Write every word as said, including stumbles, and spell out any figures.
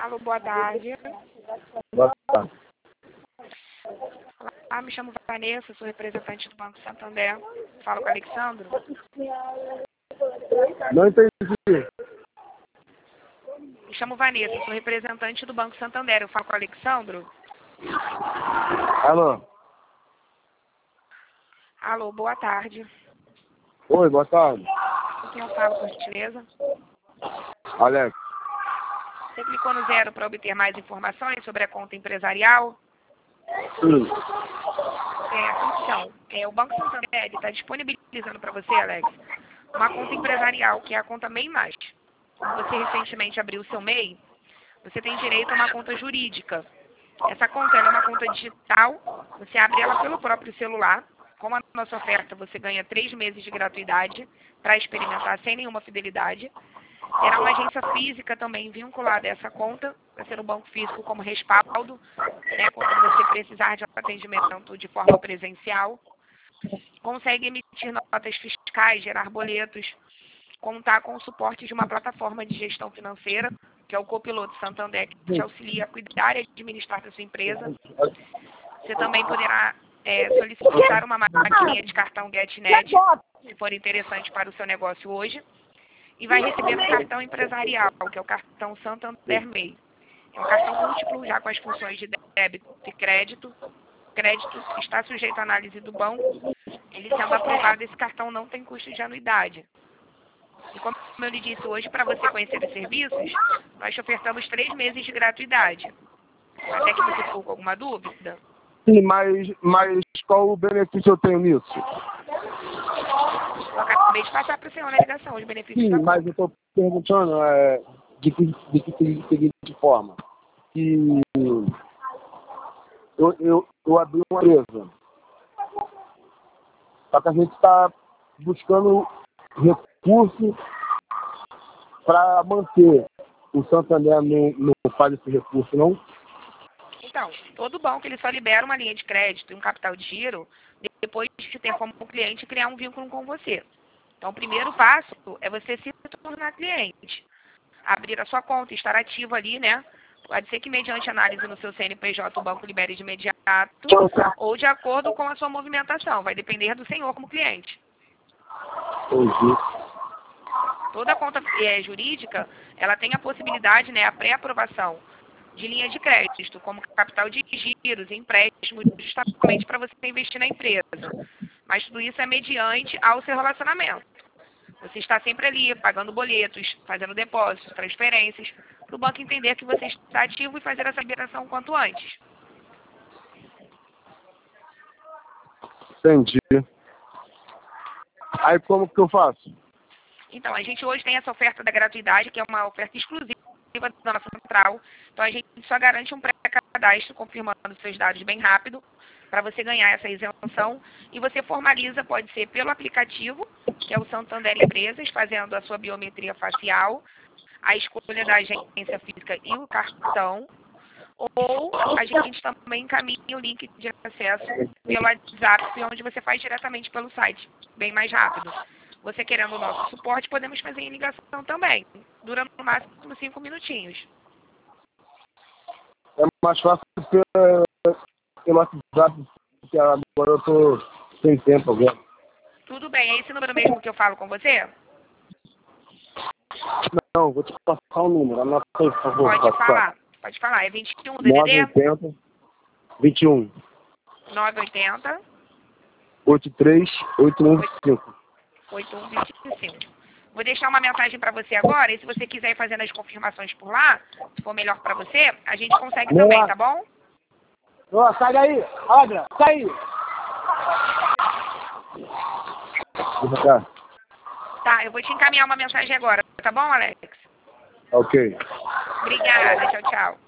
Alô, boa tarde. Boa tarde. Ah, me chamo Vanessa, sou representante do Banco Santander. Falo com o Alexandro. Não entendi. Me chamo Vanessa, sou representante do Banco Santander. Eu falo com o Alexandro. Alô? Alô, boa tarde. Oi, boa tarde. Com quem eu falo, por gentileza? Alex. Você clicou no zero para obter mais informações sobre a conta empresarial? Sim. É, então, é, o Banco Santander está disponibilizando para você, Alex, uma conta empresarial, que é a conta MEI Mais. Como você recentemente abriu o seu MEI, você tem direito a uma conta jurídica. Essa conta ela é uma conta digital, você abre ela pelo próprio celular. Como a nossa oferta, você ganha três meses de gratuidade para experimentar sem nenhuma fidelidade. Terá uma agência física também vinculada a essa conta, vai ser um banco físico como respaldo, né, quando você precisar de atendimento de forma presencial. Consegue emitir notas fiscais, gerar boletos, contar com o suporte de uma plataforma de gestão financeira, que é o Copiloto Santander, que te auxilia a cuidar e administrar da sua empresa. Você também poderá é, solicitar uma maquininha de cartão GetNet, se for interessante para o seu negócio hoje. E vai receber um cartão empresarial, que é o cartão Santander MEI. É um cartão múltiplo, já com as funções de débito e crédito. Crédito está sujeito à análise do banco. Ele sendo aprovado, esse cartão não tem custo de anuidade. E como eu lhe disse hoje, para você conhecer os serviços, nós te ofertamos três meses de gratuidade. Até que você ficou com alguma dúvida? Sim, mas, mas qual o benefício eu tenho nisso? Eu acabei de passar para o senhor na ligação os benefícios Sim, da mas conta. eu estou perguntando é, de, que, de que de seguinte forma. Que eu, eu, eu abri uma empresa. Só que a gente está buscando recursos para manter. O Santander não, não faz esse recurso, não? Então, todo banco ele só libera uma linha de crédito e um capital de giro depois de ter como cliente criar um vínculo com você. Então, o primeiro passo é você se tornar cliente. Abrir a sua conta, estar ativo ali, né? Pode ser que mediante análise no seu C N P J o banco libere de imediato ou de acordo com a sua movimentação. Vai depender do senhor como cliente. Entendi. Toda conta é, jurídica, ela tem a possibilidade, né, a pré-aprovação de linha de crédito, como capital de giros, empréstimos, justamente para você investir na empresa. Mas tudo isso é mediante ao seu relacionamento. Você está sempre ali, pagando boletos, fazendo depósitos, transferências, para o banco entender que você está ativo e fazer essa liberação o quanto antes. Entendi. Aí como que eu faço? Então, a gente hoje tem essa oferta da gratuidade, que é uma oferta exclusiva da nossa central. Então, a gente só garante um pré-cadastro, confirmando seus dados bem rápido, para você ganhar essa isenção. E você formaliza, pode ser pelo aplicativo, que é o Santander Empresas, fazendo a sua biometria facial, a escolha da agência física e o cartão. Ou a gente também encaminha o link de acesso pelo WhatsApp, onde você faz diretamente pelo site, bem mais rápido. Você querendo o nosso suporte, podemos fazer em ligação também. Dura no máximo cinco minutinhos. É mais fácil pelo, pelo WhatsApp, porque agora eu tô sem tempo agora. Tudo bem, é esse número mesmo que eu falo com você? Não, vou te passar o número. Anota aí, por favor. Pode WhatsApp. falar. Pode falar. É vinte e um D D D? nove oito zero, vinte e um, nove oito zero, oitenta e três, oito um cinco. oito um dois cinco. Vou deixar uma mensagem para você agora, e se você quiser ir fazendo as confirmações por lá, se for melhor para você, a gente consegue Boa. também, tá bom? Ô, sai daí! Olha, sai! Vem cá. Tá, eu vou te encaminhar uma mensagem agora, tá bom, Alex? Ok. Obrigada, tchau, tchau.